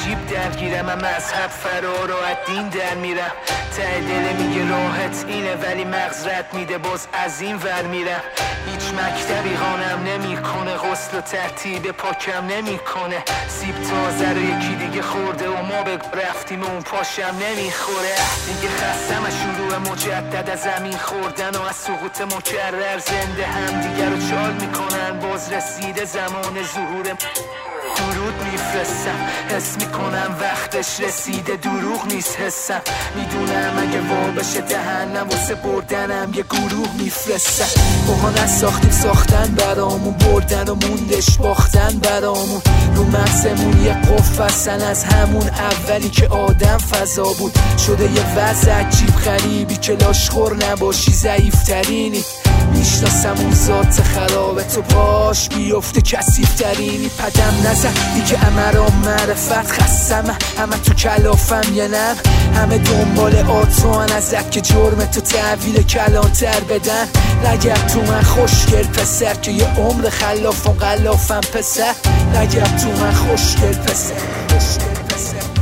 عجیب درگیرم، من مذهب فرار و از دین در میرم. ته دل میگه راحت اینه ولی مغز رد میده، باز از این ور میرم. هیچ مکتبی خانم نمیکنه، غسل و ترتیب پاکم نمیکنه. سیب تازه رو یکی دیگه خورده و ما به رفتیم و اون پاشم نمیخوره. دیگه خستم از شروع مجدد از زمین خوردن و از سقوط مکرر. زنده هم دیگه رو چال میکنن، باز رسیده زمان ظهور. درود میفرستم، حس میکنم وقتش رسیده، دروغ نیست حسم. میدونم اگه وا بشه دهنم واسه بردنم یه گروه میفرستم. باها نساختیم ساختن برامون، بردن و موندش باختن برامون. رو مغزمون یه قفل از همون اولی که آدم فضا بود. شده یه وضع عجیب غریبی که لاشخور نباشی ضعیفترینی. میشناسم اون ذات خرابه، تو باش بیفته کثیفترینی. پدم نزن دیگه امرام معرفت، خستم همه تو کلافم یه نم. همه دنبال آتوان ازت که جرم تو تحویل کلانتر بدن. نگم تو من خوشگل پسر که یه عمر خلافم غلافم پسر. نگم تو من خوشگل پسر.